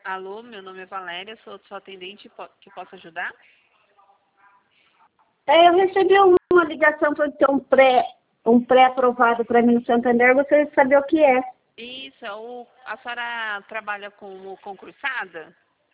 Alô, meu nome é Valéria, sou sua atendente que posso ajudar? Eu recebi uma ligação para ter um pré-aprovado para mim no Santander. Gostaria de saber o que é. Isso, a senhora trabalha como concursada?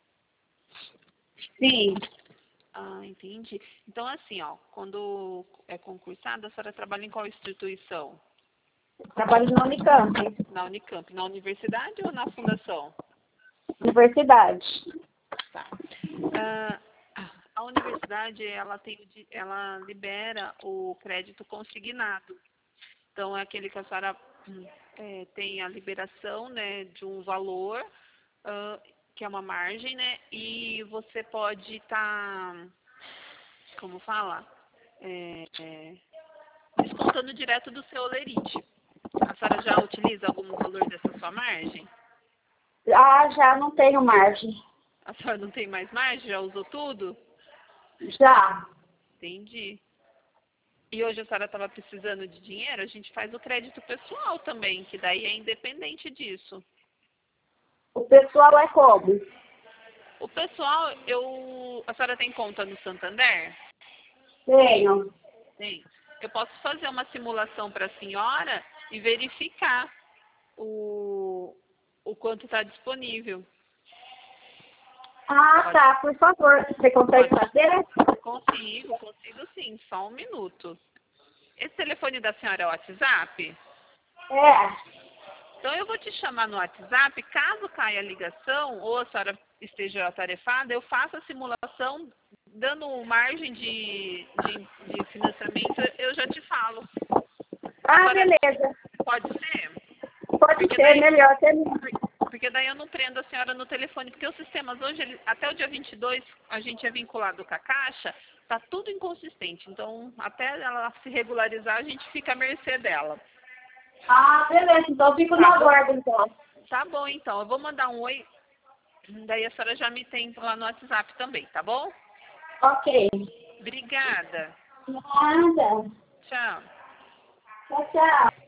Sim, Ah, entendi. Então, assim, ó, quando é concursada, a senhora trabalha em qual instituição? trabalho na Unicamp, Na Unicamp, na universidade ou na fundação? universidade. Tá. Ah, a universidade, ela libera o crédito consignado. Então, é aquele que a senhora tem a liberação, né, de um valor, que é uma margem, né, e você pode estar, como fala, descontando direto do seu holerite. A senhora já utiliza algum valor dessa sua margem? Ah, já não tenho margem. A senhora não tem mais margem? Já usou tudo? Já. Entendi. E hoje a senhora estava precisando de dinheiro, a gente faz o crédito pessoal também, que daí é independente disso. O pessoal é como? O pessoal, a senhora tem conta no Santander? Tenho. Tem. Eu posso fazer uma simulação para a senhora e verificar o quanto está disponível. Ah, Pode, tá, por favor. Você consegue pode. fazer? Consigo sim, só um minuto. Esse telefone da senhora é o WhatsApp? É. Então eu vou te chamar no WhatsApp, caso caia a ligação ou a senhora esteja atarefada, eu faço a simulação, dando margem de financiamento, eu já te falo. Ah, Agora, beleza. pode ser? Pode Porque ser, daí, melhor até mesmo. porque daí eu não prendo a senhora no telefone, porque os sistemas hoje, até o dia 22, a gente é vinculado com a Caixa, tá tudo inconsistente. Então, até ela se regularizar, a gente fica à mercê dela. Ah, beleza. Então eu fico no Tá bom? aguardo, então. Tá bom, então. Eu vou mandar um oi. Daí a senhora já me tem lá no WhatsApp também, tá bom? Ok. Obrigada. Nada. Tchau. Tchau, tchau.